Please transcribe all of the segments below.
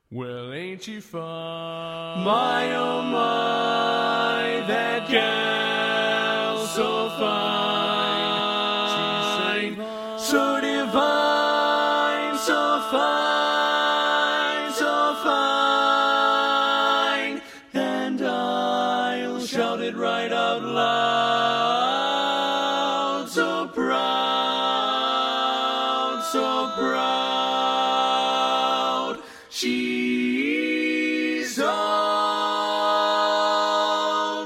Well, ain't she fine? My oh my, that gal so fine, so divine, so fine, so fine, and I'll shout it right out loud, so proud, so proud, she's all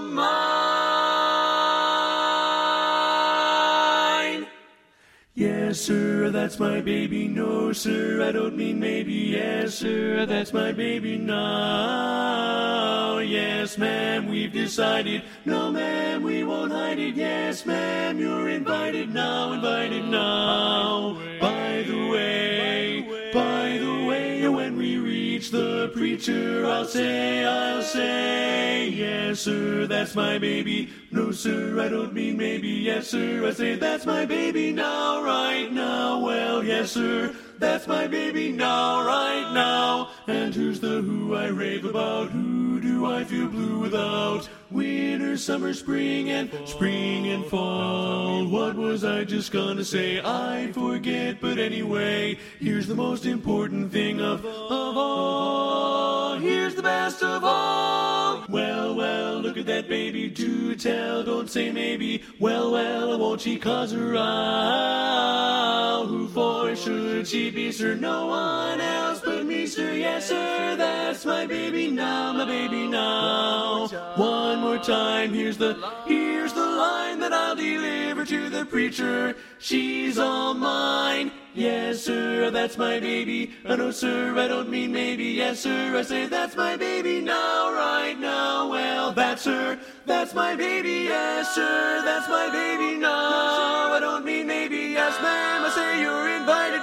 mine. Yes, sir, that's my baby. No, sir, I don't mean maybe. Yes, sir, that's my baby now. Yes, ma'am, we've decided. No, ma'am, we won't hide it. Yes, ma'am, you're invited now, invited now. By the way, when we reach the preacher, I'll say, yes, sir, that's my baby. No, sir, I don't mean maybe. Yes, sir, I say, that's my baby now, right now. Well, yes, sir, that's my baby now, right now. And who's the who I rave about? Who do I feel blue without? Winter, summer, spring and fall. What was I just gonna say? I forget, but anyway, here's the most important thing of all. Here's the best of all. Well, look at that baby. Do tell, don't say maybe. Well, won't she cause a row? Who for should she be, sir? No one else but me, sir. Yes, sir, that's my baby now, my baby now. One more time, here's the line that I'll deliver to the preacher. She's all mine. Yes, sir, that's my baby. No, sir, I don't mean maybe. Yes, sir, I say that's my baby now, right now. Well, that's her, that's my baby. Yes, sir, that's my baby now. I don't mean maybe. Yes, ma'am, I say you're invited